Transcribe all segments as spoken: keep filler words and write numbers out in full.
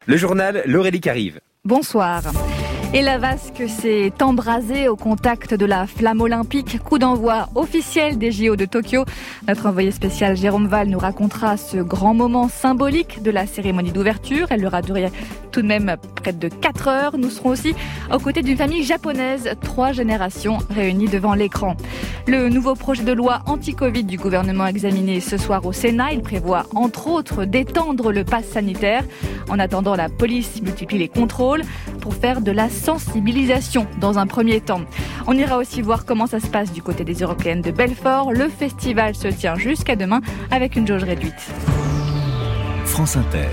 Le journal, Laurélie Carive. Bonsoir. Et la vasque s'est embrasée au contact de la flamme olympique. Coup d'envoi officiel des J O de Tokyo. Notre envoyé spécial Jérôme Val nous racontera ce grand moment symbolique de la cérémonie d'ouverture. Elle aura duré tout de même près de quatre heures. Nous serons aussi aux côtés d'une famille japonaise, trois générations réunies devant l'écran. Le nouveau projet de loi anti-Covid du gouvernement examiné ce soir au Sénat, il prévoit entre autres d'étendre le pass sanitaire. En attendant, la police multiplie les contrôles pour faire de la sensibilisation dans un premier temps. On ira aussi voir comment ça se passe du côté des Européennes de Belfort. Le festival se tient jusqu'à demain avec une jauge réduite. France Inter.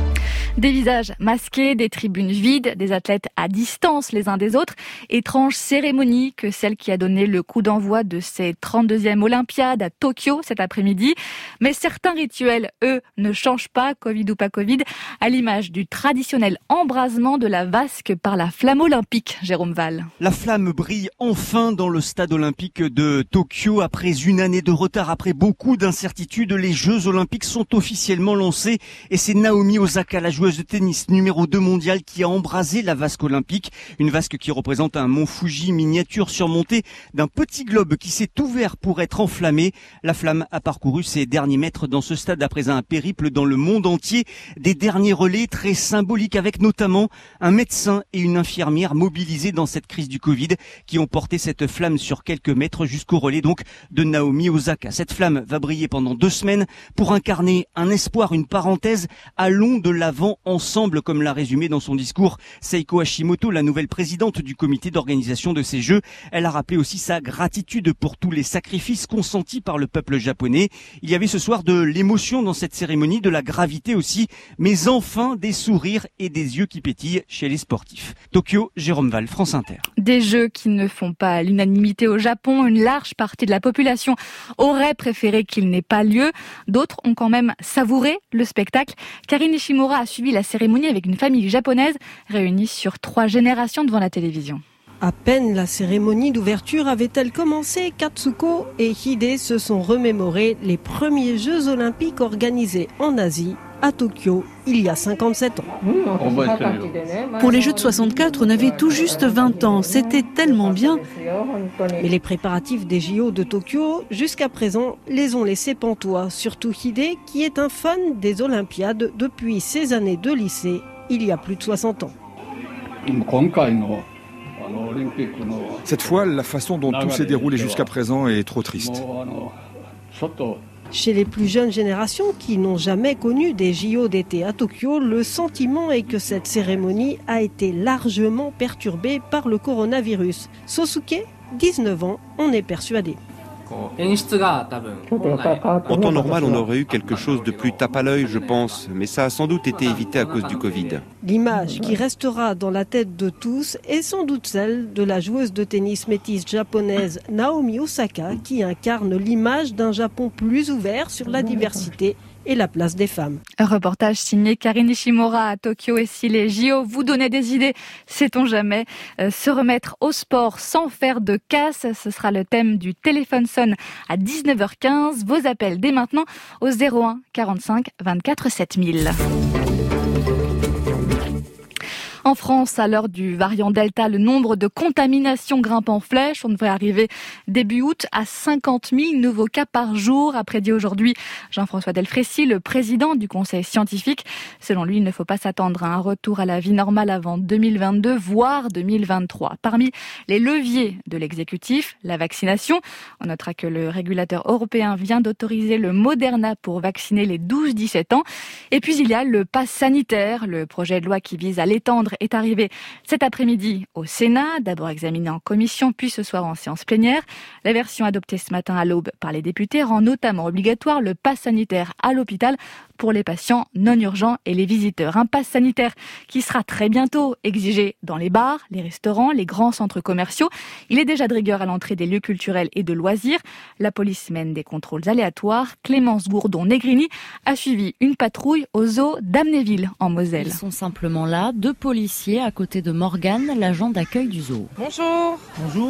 Des visages masqués, des tribunes vides, des athlètes à distance les uns des autres. Étrange cérémonie que celle qui a donné le coup d'envoi de ces trente-deuxième Olympiades à Tokyo cet après-midi. Mais certains rituels, eux, ne changent pas, Covid ou pas Covid, à l'image du traditionnel embrasement de la vasque par la flamme olympique. Jérôme Val. La flamme brille enfin dans le stade olympique de Tokyo. Après une année de retard, après beaucoup d'incertitudes, les Jeux olympiques sont officiellement lancés. Et c'est Naomi Osaka, la joueuse de tennis numéro deux mondiale, qui a embrasé la vasque olympique. Une vasque qui représente un mont Fuji miniature surmonté d'un petit globe qui s'est ouvert pour être enflammé. La flamme a parcouru ses derniers mètres dans ce stade après un périple dans le monde entier. Des derniers relais très symboliques avec notamment un médecin et une infirmière mobilisés dans cette crise du Covid qui ont porté cette flamme sur quelques mètres jusqu'au relais donc de Naomi Osaka. Cette flamme va briller pendant deux semaines pour incarner un espoir, une parenthèse. Allons de l'avant ensemble, comme l'a résumé dans son discours Seiko Hashimoto, la nouvelle présidente du comité d'organisation de ces Jeux. Elle a rappelé aussi sa gratitude pour tous les sacrifices consentis par le peuple japonais. Il y avait ce soir de l'émotion dans cette cérémonie, de la gravité aussi, mais enfin des sourires et des yeux qui pétillent chez les sportifs. Tokyo, Jérôme Val, France Inter. Des Jeux qui ne font pas l'unanimité au Japon. Une large partie de la population aurait préféré qu'il n'ait pas lieu. D'autres ont quand même savouré le spectacle. Karine Nishimura a suivi la cérémonie avec une famille japonaise réunie sur trois générations devant la télévision. À peine la cérémonie d'ouverture avait-elle commencé, Katsuko et Hide se sont remémorés les premiers Jeux olympiques organisés en Asie, à Tokyo, il y a cinquante-sept ans. Pour les Jeux de soixante-quatre, on avait tout juste vingt ans. C'était tellement bien. Mais les préparatifs des J O de Tokyo, jusqu'à présent, les ont laissés pantois. Surtout Hide, qui est un fan des Olympiades depuis ses années de lycée, il y a plus de soixante ans. Cette fois, la façon dont tout s'est déroulé jusqu'à présent est trop triste. Chez les plus jeunes générations qui n'ont jamais connu des J O d'été à Tokyo, le sentiment est que cette cérémonie a été largement perturbée par le coronavirus. Sosuke, dix-neuf ans, en est persuadé. En temps normal, on aurait eu quelque chose de plus tape à l'œil, je pense, mais ça a sans doute été évité à cause du Covid. L'image qui restera dans la tête de tous est sans doute celle de la joueuse de tennis métisse japonaise Naomi Osaka, qui incarne l'image d'un Japon plus ouvert sur la diversité et la place des femmes. Un reportage signé Karine Nishimura à Tokyo. Et si les J O vous donnaient des idées, sait-on jamais, euh, se remettre au sport sans faire de casse, ce sera le thème du téléphone sonne à dix-neuf heures quinze. Vos appels dès maintenant au zéro un quarante-cinq vingt-quatre sept mille. En France, à l'heure du variant Delta, le nombre de contaminations grimpe en flèche. On devrait arriver début août à cinquante mille nouveaux cas par jour, a prédit aujourd'hui Jean-François Delfraissy, le président du conseil scientifique. Selon lui, il ne faut pas s'attendre à un retour à la vie normale avant deux mille vingt-deux, voire deux mille vingt-trois. Parmi les leviers de l'exécutif, la vaccination. On notera que le régulateur européen vient d'autoriser le Moderna pour vacciner les douze dix-sept ans. Et puis il y a le pass sanitaire, le projet de loi qui vise à l'étendre est arrivé cet après-midi au Sénat, d'abord examiné en commission, puis ce soir en séance plénière. La version adoptée ce matin à l'aube par les députés rend notamment obligatoire le pass sanitaire à l'hôpital pour les patients non urgents et les visiteurs. Un pass sanitaire qui sera très bientôt exigé dans les bars, les restaurants, les grands centres commerciaux. Il est déjà de rigueur à l'entrée des lieux culturels et de loisirs. La police mène des contrôles aléatoires. Clémence Gourdon-Negrini a suivi une patrouille au zoo d'Amnéville en Moselle. Ils sont simplement là, deux policiers à côté de Morgane, l'agent d'accueil du zoo. Bonjour. Bonjour.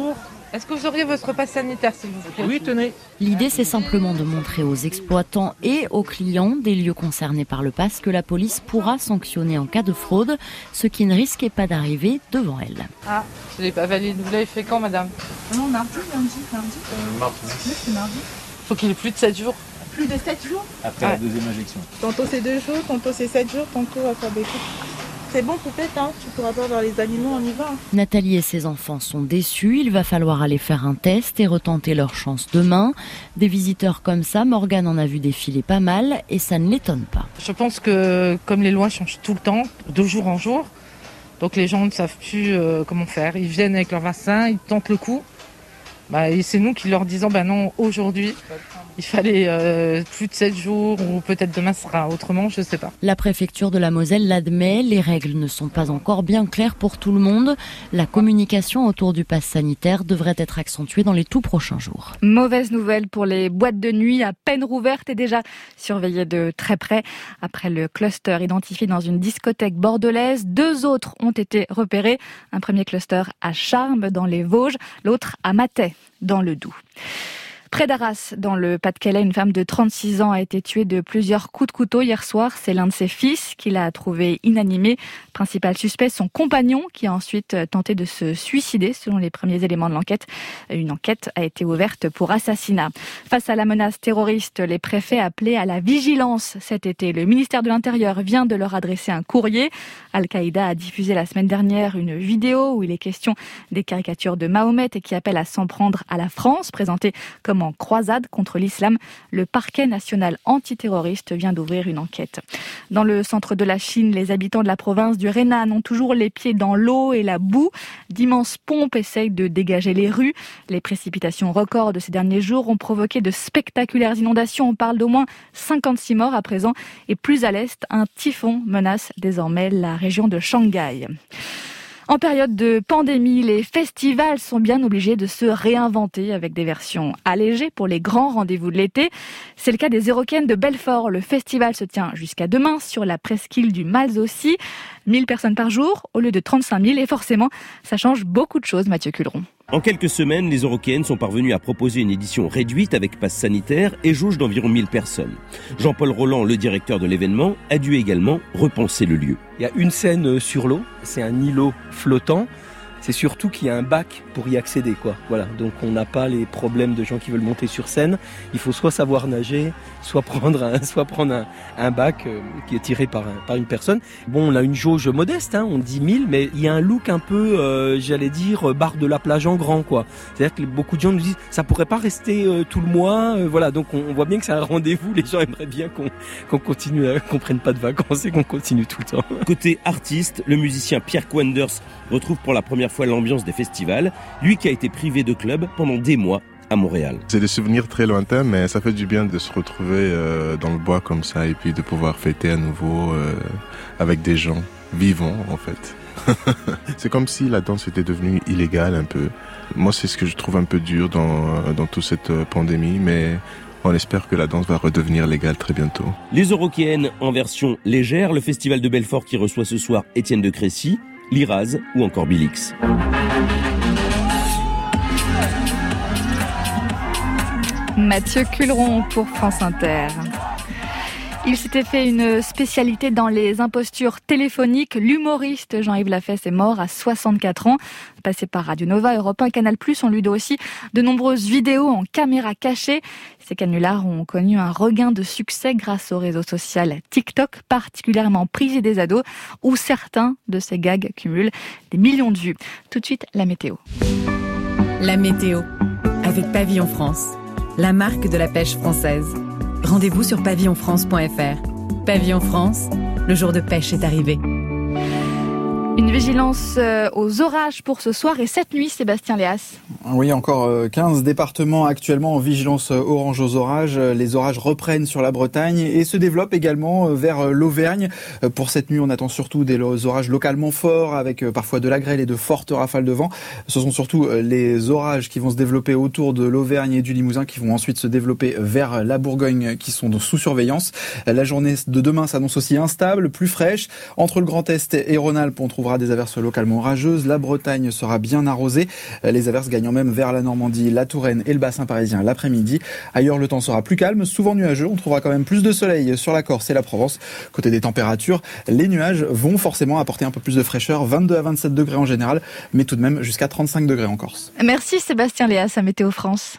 Est-ce que vous auriez votre passe sanitaire, s'il vous plaît ? Oui, tenez. L'idée, c'est simplement de montrer aux exploitants et aux clients des lieux concernés par le pass que la police pourra sanctionner en cas de fraude, ce qui ne risquait pas d'arriver devant elle. Ah, je l'ai pas validé. Vous l'avez fait quand, madame ? Non, mardi, lundi, mardi. Euh, mardi. Oui, c'est mardi. Faut qu'il ait plus de sept jours. Plus de sept jours ? Après ouais. la deuxième injection. Tantôt c'est deux jours, tantôt c'est sept jours, tantôt à faire des coups. C'est bon peut-être, hein, tu pourras pas voir les animaux, on y va. Nathalie et ses enfants sont déçus, il va falloir aller faire un test et retenter leur chance demain. Des visiteurs comme ça, Morgane en a vu défiler pas mal et ça ne l'étonne pas. Je pense que comme les lois changent tout le temps, de jour en jour, donc les gens ne savent plus euh, comment faire. Ils viennent avec leur vaccin, ils tentent le coup. Bah, et c'est nous qui leur disons, bah non, aujourd'hui, il fallait euh, plus de sept jours ou peut-être demain sera autrement, je ne sais pas. La préfecture de la Moselle l'admet, les règles ne sont pas encore bien claires pour tout le monde. La communication autour du pass sanitaire devrait être accentuée dans les tout prochains jours. Mauvaise nouvelle pour les boîtes de nuit à peine rouvertes et déjà surveillées de très près. Après le cluster identifié dans une discothèque bordelaise, deux autres ont été repérés. Un premier cluster à Charmes dans les Vosges, l'autre à Mathey dans le Doubs. Près d'Arras, dans le Pas-de-Calais, une femme de trente-six ans a été tuée de plusieurs coups de couteau hier soir. C'est l'un de ses fils qui l'a trouvé inanimé. Principal suspect, son compagnon, qui a ensuite tenté de se suicider, selon les premiers éléments de l'enquête. Une enquête a été ouverte pour assassinat. Face à la menace terroriste, les préfets appelaient à la vigilance cet été. Le ministère de l'Intérieur vient de leur adresser un courrier. Al-Qaïda a diffusé la semaine dernière une vidéo où il est question des caricatures de Mahomet et qui appelle à s'en prendre à la France, présentée comme en croisade contre l'islam. Le parquet national antiterroriste vient d'ouvrir une enquête. Dans le centre de la Chine, les habitants de la province du Henan ont toujours les pieds dans l'eau et la boue. D'immenses pompes essayent de dégager les rues. Les précipitations records de ces derniers jours ont provoqué de spectaculaires inondations. On parle d'au moins cinquante-six morts à présent. Et plus à l'est, un typhon menace désormais la région de Shanghai. En période de pandémie, les festivals sont bien obligés de se réinventer avec des versions allégées pour les grands rendez-vous de l'été. C'est le cas des Eurocaines de Belfort. Le festival se tient jusqu'à demain sur la presqu'île du Malzaucy. mille personnes par jour au lieu de trente-cinq mille. Et forcément, ça change beaucoup de choses, Mathieu Culeron. En quelques semaines, les Eurocaines sont parvenus à proposer une édition réduite avec passe sanitaire et jauge d'environ mille personnes. Jean-Paul Roland, le directeur de l'événement, a dû également repenser le lieu. Il y a une scène sur l'eau, c'est un îlot flottant. C'est surtout qu'il y a un bac pour y accéder, quoi. Voilà, donc on n'a pas les problèmes de gens qui veulent monter sur scène. Il faut soit savoir nager, soit prendre un, soit prendre un, un bac euh, qui est tiré par, un, par une personne. Bon, on a une jauge modeste, hein, on dit mille, mais il y a un look un peu, euh, j'allais dire, bar de la plage en grand, quoi. C'est-à-dire que beaucoup de gens nous disent, ça pourrait pas rester euh, tout le mois, euh, voilà. Donc on, on voit bien que c'est un rendez-vous. Les gens aimeraient bien qu'on, qu'on continue, à, qu'on prenne pas de vacances et qu'on continue tout le temps. Côté artiste, le musicien Pierre Quanders retrouve pour la première fois l'ambiance des festivals, lui qui a été privé de club pendant des mois à Montréal. C'est des souvenirs très lointains, mais ça fait du bien de se retrouver euh, dans le bois comme ça et puis de pouvoir fêter à nouveau euh, avec des gens vivants en fait. C'est comme si la danse était devenue illégale un peu. Moi, c'est ce que je trouve un peu dur dans, dans toute cette pandémie, mais on espère que la danse va redevenir légale très bientôt. Les Eurocaines en version légère, le festival de Belfort qui reçoit ce soir Étienne de Crécy, Liraz ou encore Bilix. Mathieu Culeron pour France Inter. Il s'était fait une spécialité dans les impostures téléphoniques. L'humoriste Jean-Yves Lafesse est mort à soixante-quatre ans. Passé par Radio Nova, Europe un, Canal plus, on lui doit aussi de nombreuses vidéos en caméra cachée. Ces canulars ont connu un regain de succès grâce au réseau social TikTok, particulièrement prisé des ados, où certains de ces gags cumulent des millions de vues. Tout de suite, la météo. La météo, avec Pavillon France, la marque de la pêche française. Rendez-vous sur pavillon france point f r. Pavillon France, le jour de pêche est arrivé. Une vigilance aux orages pour ce soir et cette nuit, Sébastien Léas. Oui, encore quinze départements actuellement en vigilance orange aux orages. Les orages reprennent sur la Bretagne et se développent également vers l'Auvergne. Pour cette nuit, on attend surtout des orages localement forts avec parfois de la grêle et de fortes rafales de vent. Ce sont surtout les orages qui vont se développer autour de l'Auvergne et du Limousin qui vont ensuite se développer vers la Bourgogne qui sont sous surveillance. La journée de demain s'annonce aussi instable, plus fraîche. Entre le Grand Est et Rhône-Alpes, on trouve retrouvera des averses localement orageuses. La Bretagne sera bien arrosée. Les averses gagnant même vers la Normandie, la Touraine et le bassin parisien l'après-midi. Ailleurs, le temps sera plus calme, souvent nuageux. On trouvera quand même plus de soleil sur la Corse et la Provence. Côté des températures, les nuages vont forcément apporter un peu plus de fraîcheur. vingt-deux à vingt-sept degrés en général, mais tout de même jusqu'à trente-cinq degrés en Corse. Merci Sébastien Léas à Météo France.